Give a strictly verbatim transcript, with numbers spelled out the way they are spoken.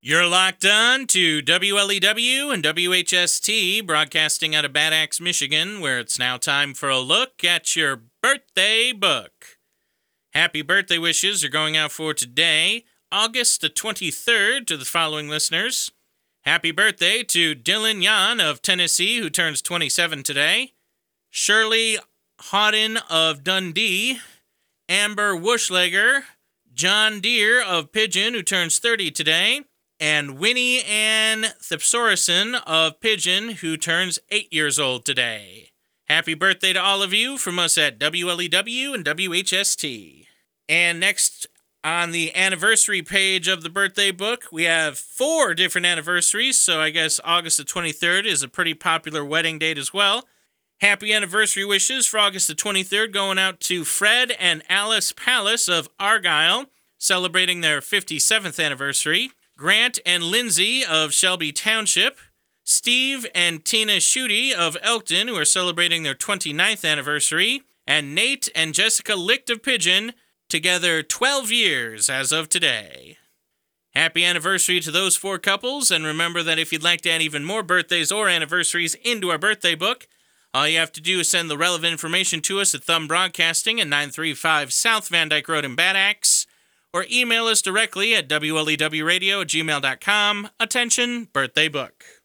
You're locked on to W L E W and W H S T, broadcasting out of Bad Axe, Michigan, where it's now time for a look at your birthday book. Happy birthday wishes are going out for today, August the twenty-third, to the following listeners. Happy birthday to Dylan Yan of Tennessee, who turns twenty-seven today. Shirley Houghton of Dundee. Amber Wushlegger. John Deere of Pigeon, who turns thirty today. And Winnie Ann Thipsorison of Pigeon, who turns eight years old today. Happy birthday to all of you from us at W L E W and W H S T. And next on the anniversary page of the birthday book, we have four different anniversaries, so I guess August the twenty-third is a pretty popular wedding date as well. Happy anniversary wishes for August the twenty-third going out to Fred and Alice Palace of Argyle, celebrating their fifty-seventh anniversary. Grant and Lindsay of Shelby Township, Steve and Tina Schutte of Elkton, who are celebrating their twenty-ninth anniversary, and Nate and Jessica Licht of Pigeon, together twelve years as of today. Happy anniversary to those four couples, and remember that if you'd like to add even more birthdays or anniversaries into our birthday book, all you have to do is send the relevant information to us at Thumb Broadcasting at nine three five South Van Dyke Road in Bad Axe, or email us directly at W L E W radio at gmail dot com. Attention, birthday book.